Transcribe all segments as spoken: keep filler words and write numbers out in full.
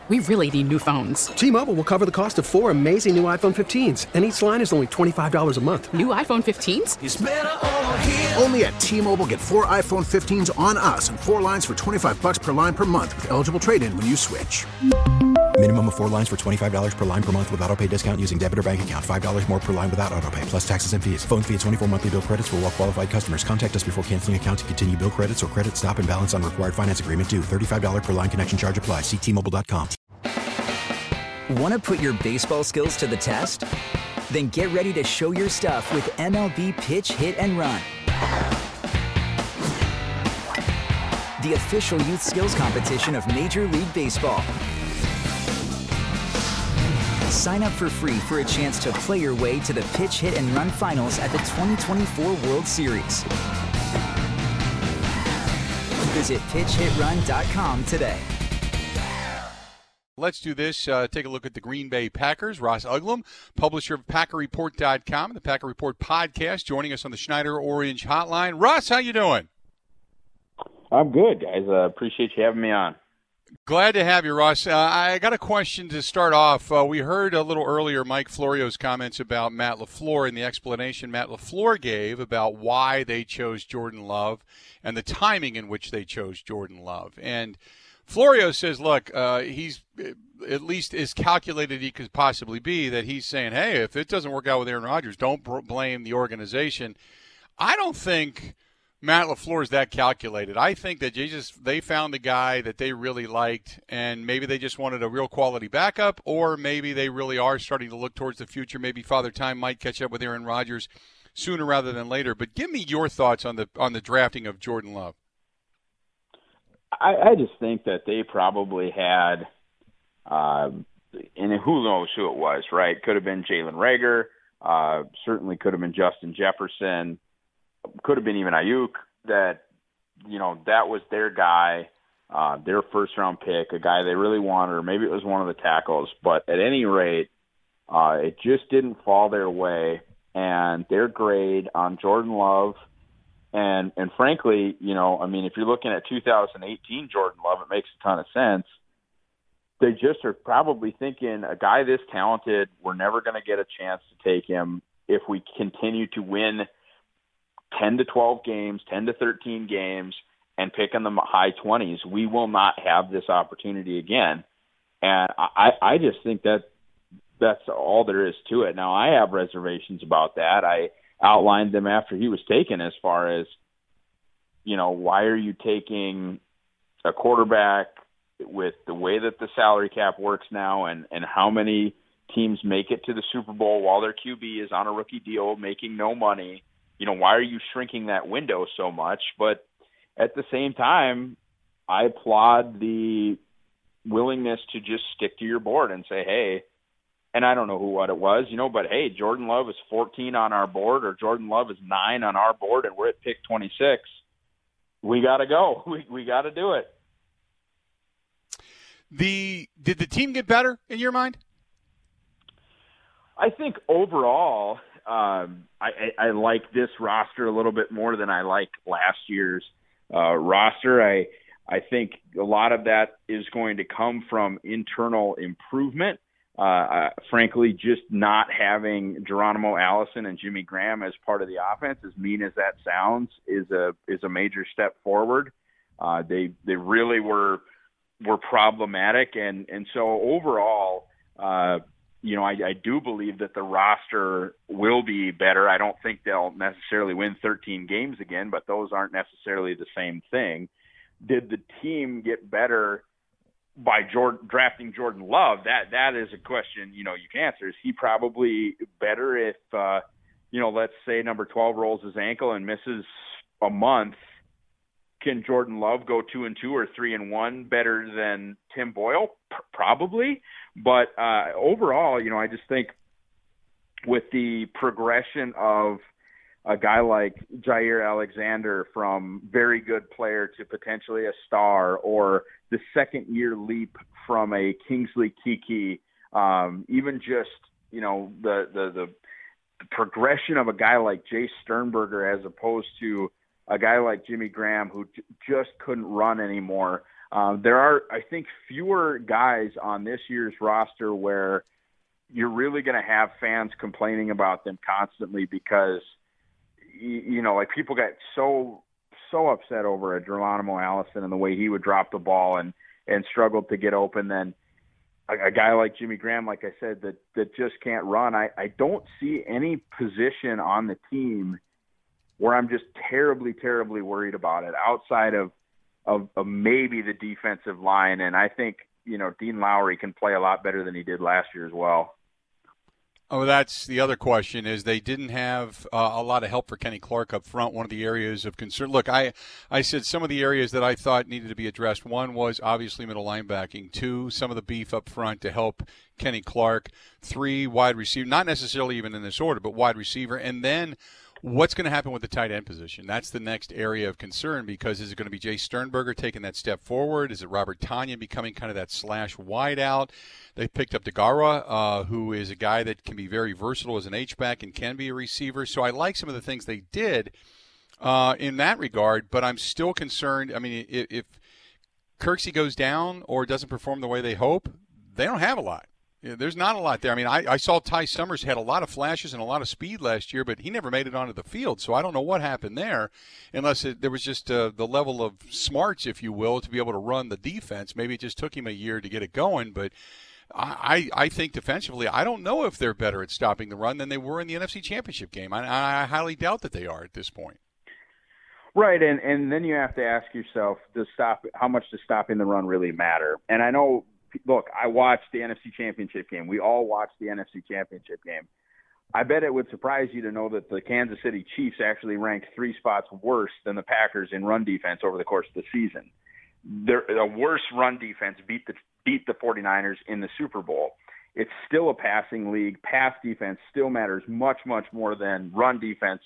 We really need new phones. T-Mobile will cover the cost of four amazing new iPhone fifteens, and each line is only twenty-five dollars a month. New iPhone fifteens? It's better over here. Only at T-Mobile, get four iPhone fifteens on us and four lines for twenty-five dollars per line per month with eligible trade-in when you switch. Minimum of four lines for twenty-five dollars per line per month with autopay discount using debit or bank account. five dollars more per line without autopay, plus taxes and fees. Phone fee at twenty-four monthly bill credits for well-qualified customers. Contact us before canceling account to continue bill credits or credit stop and balance on required finance agreement due. thirty-five dollars per line connection charge applies. See T Mobile dot com. Want to put your baseball skills to the test? Then get ready to show your stuff with M L B Pitch, Hit, and Run. The official youth skills competition of Major League Baseball. Sign up for free for a chance to play your way to the Pitch, Hit, and Run finals at the twenty twenty-four World Series. Visit pitch hit run dot com today. Let's do this. Uh, take a look at the Green Bay Packers. Ross Uglum, publisher of Packer Report dot com, the Packer Report podcast, joining us on the Schneider Orange Hotline. Ross, how you doing? I'm good, guys. Uh, appreciate you having me on. Glad to have you, Ross. Uh, I got a question to start off. Uh, we heard a little earlier Mike Florio's comments about Matt LaFleur and the explanation Matt LaFleur gave about why they chose Jordan Love and the timing in which they chose Jordan Love. And Florio says, look, uh, he's at least as calculated he could possibly be, that he's saying, hey, if it doesn't work out with Aaron Rodgers, don't br- blame the organization. I don't think Matt LaFleur is that calculated. I think that they just they found a guy that they really liked, and maybe they just wanted a real quality backup, or maybe they really are starting to look towards the future. Maybe Father Time might catch up with Aaron Rodgers sooner rather than later. But give me your thoughts on the on the drafting of Jordan Love. I, I just think that they probably had, uh, and who knows who it was, right? Could have been Jalen Reagor, uh, certainly could have been Justin Jefferson, could have been even Ayuk, that, you know, that was their guy, uh, their first-round pick, a guy they really wanted, or maybe it was one of the tackles. But at any rate, uh, it just didn't fall their way, and their grade on Jordan Love, And and frankly, you know, I mean, if you're looking at two thousand eighteen Jordan Love, it makes a ton of sense. They just are probably thinking, a guy this talented, we're never going to get a chance to take him if we continue to win ten to twelve games, ten to thirteen games, and pick in the high twenties. We will not have this opportunity again. And I, I just think that that's all there is to it. Now, I have reservations about that. I outlined them after he was taken, as far as, you know, why are you taking a quarterback with the way that the salary cap works now, and, and how many teams make it to the Super Bowl while their Q B is on a rookie deal making no money? You know, why are you shrinking that window so much? But at the same time, I applaud the willingness to just stick to your board and say, hey, and I don't know who what it was, you know, but hey, Jordan Love is fourteen on our board, or Jordan Love is nine on our board, and we're at pick twenty-six. We got to go. We we got to do it. The did the team get better in your mind? I think overall, um, I, I, I like this roster a little bit more than I like last year's uh, roster. I I think a lot of that is going to come from internal improvement. Uh, uh, frankly, just not having Geronimo Allison and Jimmy Graham as part of the offense, as mean as that sounds, is a is a major step forward. Uh, they they really were were problematic, and and so overall, uh, you know, I, I do believe that the roster will be better. I don't think they'll necessarily win thirteen games again, but those aren't necessarily the same thing. Did the team get better by Jordan, drafting Jordan Love? That that is a question, you know, you can answer. Is he probably better if, uh, you know, let's say number twelve rolls his ankle and misses a month? Can Jordan Love go two and two or three and one better than Tim Boyle? P- probably. But uh, overall, you know, I just think with the progression of a guy like Jair Alexander from very good player to potentially a star, or the second year leap from a Kingsley Keke, um, even just, you know, the, the, the, the progression of a guy like Jay Sternberger as opposed to a guy like Jimmy Graham, who j- just couldn't run anymore. Um, there are, I think, fewer guys on this year's roster where you're really going to have fans complaining about them constantly because, you, you know, like people got so so upset over a Geronimo Allison and the way he would drop the ball and, and struggled to get open. Then a, a guy like Jimmy Graham, like I said, that, that just can't run. I, I don't see any position on the team where I'm just terribly, terribly worried about it outside of, of, of maybe the defensive line. And I think, you know, Dean Lowry can play a lot better than he did last year as well. Oh, that's the other question is they didn't have uh, a lot of help for Kenny Clark up front, one of the areas of concern. Look, I, I said some of the areas that I thought needed to be addressed. One was obviously middle linebacking. Two, some of the beef up front to help Kenny Clark. Three, wide receiver, not necessarily even in this order, but wide receiver. And then what's going to happen with the tight end position? That's the next area of concern because is it going to be Jay Sternberger taking that step forward? Is it Robert Tonyan becoming kind of that slash wide out? They picked up DeGara, uh, who is a guy that can be very versatile as an H-back and can be a receiver. So I like some of the things they did uh, in that regard, but I'm still concerned. I mean, if, if Kirksey goes down or doesn't perform the way they hope, they don't have a lot. Yeah, there's not a lot there. I mean, I, I saw Ty Summers had a lot of flashes and a lot of speed last year, but he never made it onto the field. So I don't know what happened there, unless it, there was just uh, the level of smarts, if you will, to be able to run the defense. Maybe it just took him a year to get it going. But I, I think defensively, I don't know if they're better at stopping the run than they were in the N F C Championship game. I, I highly doubt that they are at this point. Right, and, and then you have to ask yourself, does stop how much does stopping the run really matter? And I know. Look, I watched the N F C Championship game. We all watched the N F C Championship game. I bet it would surprise you to know that the Kansas City Chiefs actually ranked three spots worse than the Packers in run defense over the course of the season. They're, a worse run defense beat the beat the 49ers in the Super Bowl. It's still a passing league. Pass defense still matters much, much more than run defense.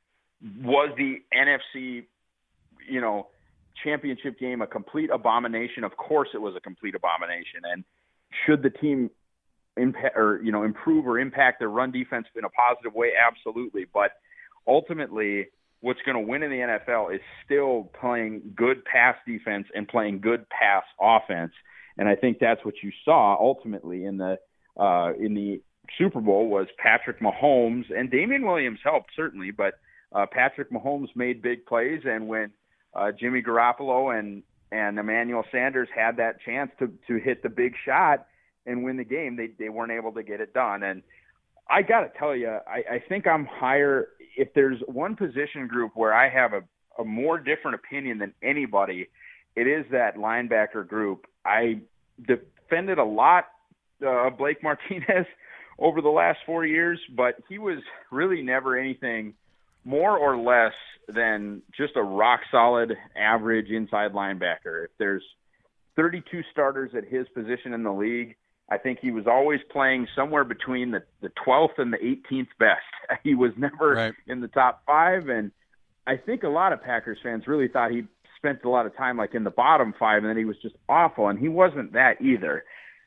Was the N F C, you know, championship game a complete abomination? Of course it was a complete abomination. And should the team impact or, you know, improve or impact their run defense in a positive way? Absolutely. But ultimately what's going to win in the N F L is still playing good pass defense and playing good pass offense. And I think that's what you saw ultimately in the, uh, in the Super Bowl was Patrick Mahomes, and Damian Williams helped certainly, but uh, Patrick Mahomes made big plays. And when Uh, Jimmy Garoppolo and, and Emmanuel Sanders had that chance to, to hit the big shot and win the game, they, they weren't able to get it done. And I got to tell you, I, I think I'm higher. If there's one position group where I have a, a more different opinion than anybody, it is that linebacker group. I defended a lot of uh, Blake Martinez over the last four years, but he was really never anything more or less than just a rock-solid, average inside linebacker. If there's thirty-two starters at his position in the league, I think he was always playing somewhere between the, the twelfth and the eighteenth best. He was never right in the top five, and I think a lot of Packers fans really thought he spent a lot of time like in the bottom five, and then he was just awful, and he wasn't that either.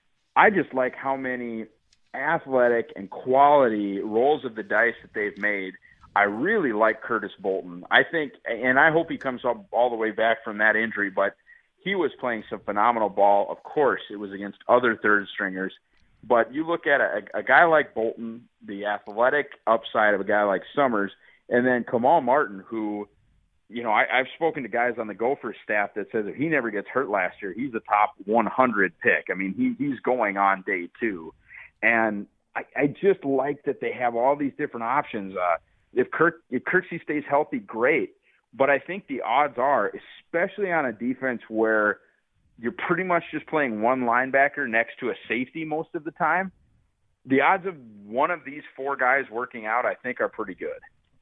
I just like how many athletic and quality rolls of the dice that they've made. I really like Curtis Bolton. I think, and I hope he comes up all the way back from that injury, but he was playing some phenomenal ball. Of course, it was against other third stringers, but you look at a, a guy like Bolton, the athletic upside of a guy like Summers, and then Kamal Martin, who, you know, I, I've spoken to guys on the Gophers staff that says if he never gets hurt last year, he's a top one hundred pick. I mean, he, he's going on day two. And I, I just like that they have all these different options. Uh, If Kirk, if Kirksey stays healthy, great. But I think the odds are, especially on a defense where you're pretty much just playing one linebacker next to a safety most of the time, the odds of one of these four guys working out, I think, are pretty good.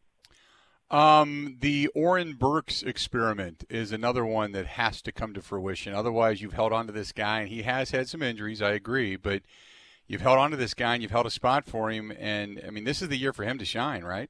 Um, the Oren Burks experiment is another one that has to come to fruition. Otherwise, you've held on to this guy, and he has had some injuries, I agree, but you've held on to this guy, and you've held a spot for him, and, I mean, this is the year for him to shine, right?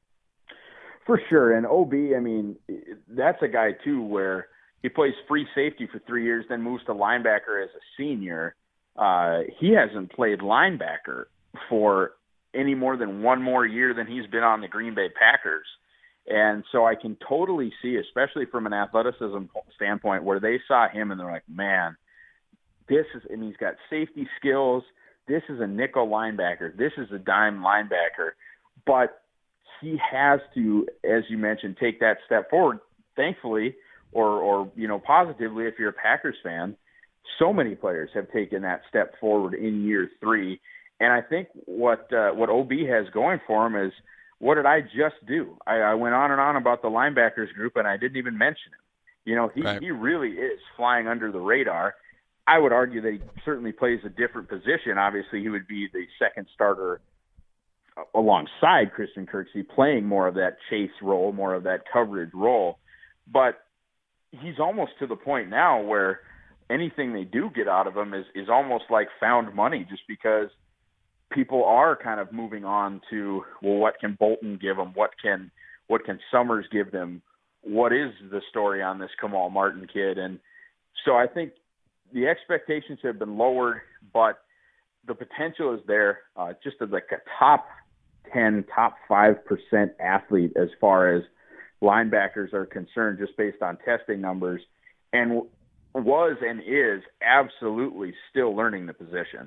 For sure. And O B, I mean, that's a guy, too, where he plays free safety for three years, then moves to linebacker as a senior. Uh, he hasn't played linebacker for any more than one more year than he's been on the Green Bay Packers. And so I can totally see, especially from an athleticism standpoint, where they saw him and they're like, man, this is, and he's got safety skills. This is a nickel linebacker. This is a dime linebacker. But he has to, as you mentioned, take that step forward. Thankfully, or, or you know, positively, if you're a Packers fan, so many players have taken that step forward in year three. And I think what uh, what O B has going for him is, what did I just do? I, I went on and on about the linebackers group, and I didn't even mention him. You know, he, right. he really is flying under the radar. I would argue that he certainly plays a different position. Obviously, he would be the second starter alongside Christian Kirksey, playing more of that chase role, more of that coverage role. But he's almost to the point now where anything they do get out of him is, is almost like found money, just because people are kind of moving on to, well, what can Bolton give them? What can what can Summers give them? What is the story on this Kamal Martin kid? And so I think the expectations have been lowered, but the potential is there. Uh, just as like a top ten, top five percent athlete as far as linebackers are concerned, just based on testing numbers, and was and is absolutely still learning the position.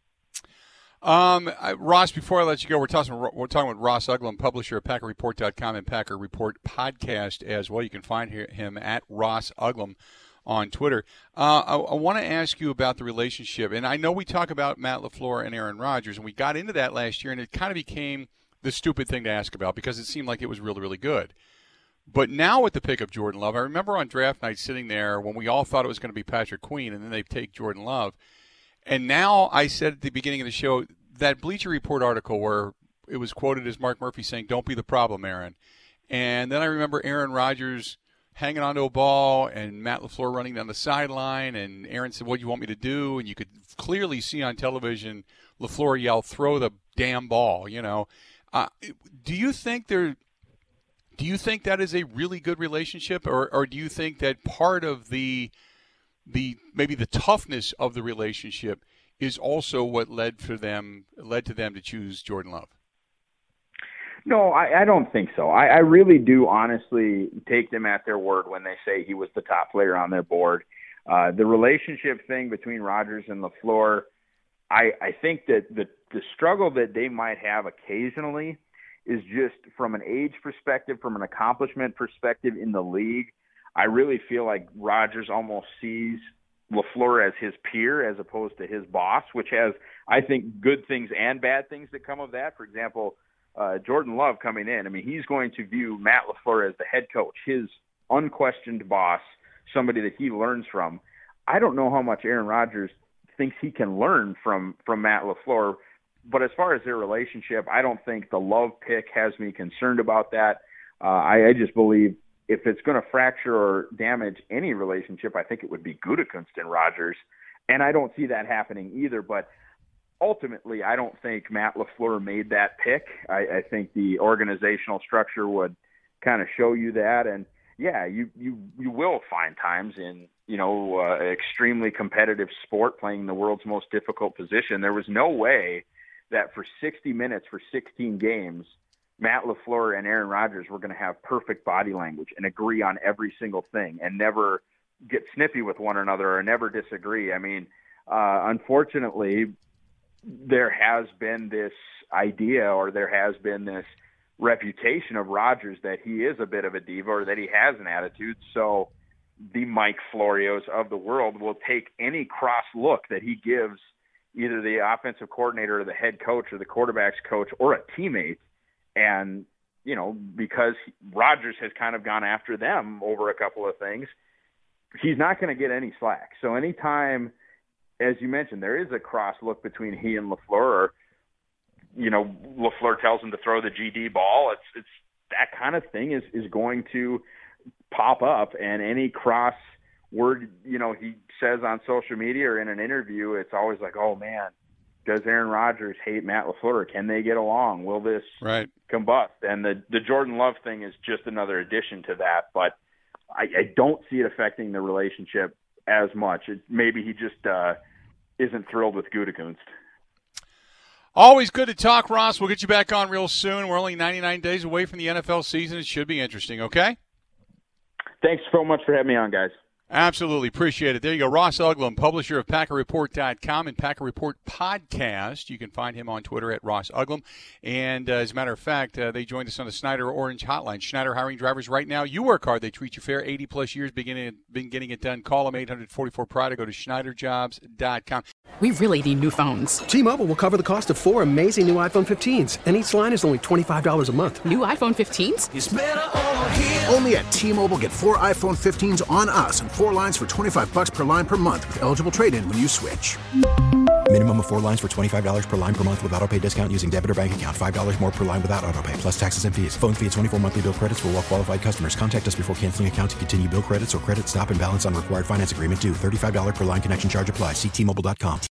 Um, I, Ross, before I let you go, we're talking we're talking with Ross Uglum, publisher of Packer Report dot com and Packer Report podcast as well. You can find him at Ross Uglum on Twitter. Uh, I, I want to ask you about the relationship, and I know we talk about Matt LaFleur and Aaron Rodgers, and we got into that last year, and it kind of became the stupid thing to ask about because it seemed like it was really, really good. But now with the pick of Jordan Love, I remember on draft night sitting there when we all thought it was going to be Patrick Queen, and then they take Jordan Love. And now I said at the beginning of the show, that Bleacher Report article where it was quoted as Mark Murphy saying, "Don't be the problem, Aaron." And then I remember Aaron Rodgers hanging onto a ball and Matt LaFleur running down the sideline, and Aaron said, "What do you want me to do?" And you could clearly see on television LaFleur yell, "Throw the damn ball," you know. Uh, do you think there do you think that is a really good relationship, or, or do you think that part of the the maybe the toughness of the relationship is also what led for them led to them to choose Jordan Love? No, I, I don't think so. I, I really do honestly take them at their word when they say he was the top player on their board. Uh, the relationship thing between Rodgers and LaFleur, I, I think that the, the struggle that they might have occasionally is just from an age perspective, from an accomplishment perspective in the league. I really feel like Rodgers almost sees LaFleur as his peer as opposed to his boss, which has, I think, good things and bad things that come of that. For example, uh, Jordan Love coming in, I mean, he's going to view Matt LaFleur as the head coach, his unquestioned boss, somebody that he learns from. I don't know how much Aaron Rodgers thinks he can learn from, from Matt LaFleur, but as far as their relationship, I don't think the Love pick has me concerned about that. Uh, I, I just believe if it's going to fracture or damage any relationship, I think it would be Gutekunst and Rodgers, and I don't see that happening either. But ultimately, I don't think Matt LaFleur made that pick. I, I think the organizational structure would kind of show you that. And yeah, you you you will find times in you know uh, extremely competitive sport, playing the world's most difficult position. There was no way that for sixty minutes for sixteen games, Matt LaFleur and Aaron Rodgers were going to have perfect body language and agree on every single thing and never get snippy with one another or never disagree. I mean, uh, unfortunately, there has been this idea or there has been this reputation of Rodgers that he is a bit of a diva or that he has an attitude. So the Mike Florios of the world will take any cross look that he gives either the offensive coordinator or the head coach or the quarterback's coach or a teammate. And, you know, because Rodgers has kind of gone after them over a couple of things, he's not going to get any slack. So anytime, as you mentioned, there is a cross look between he and LaFleur, or, you know, LaFleur tells him to throw the G D ball, it's it's that kind of thing is, is going to pop up. And any cross word, you know, he says on social media or in an interview, it's always like, oh, man, does Aaron Rodgers hate Matt LaFleur? Can they get along? Will this right. combust? And the, the Jordan Love thing is just another addition to that. But I, I don't see it affecting the relationship as much. It, maybe he just uh, isn't thrilled with Gutekunst. Always good to talk, Ross. We'll get you back on real soon. We're only ninety-nine days away from the N F L season. It should be interesting, okay? Thanks so much for having me on, guys. Absolutely. Appreciate it. There you go. Ross Uglum, publisher of Packer Report dot com and Packer Report Podcast. You can find him on Twitter at Ross Uglum. And uh, as a matter of fact, uh, they joined us on the Schneider Orange Hotline. Schneider hiring drivers right now. You work hard. They treat you fair. eighty-plus years beginning, been getting it done. Call them eight hundred forty-four Pride or go to Schneider Jobs dot com. We really need new phones. T-Mobile will cover the cost of four amazing new iPhone fifteens, and each line is only twenty-five dollars a month. New iPhone fifteens? It's better over here. Only at T-Mobile, get four iPhone fifteens on us and four lines for twenty-five bucks per line per month with eligible trade-in when you switch. Minimum of four lines for twenty-five dollars per line per month with auto-pay discount using debit or bank account. five dollars more per line without auto-pay, plus taxes and fees. Phone fee at twenty-four monthly bill credits for well-qualified customers. Contact us before canceling account to continue bill credits or credit stop and balance on required finance agreement due. thirty-five dollars per line connection charge applies. See T Mobile dot com.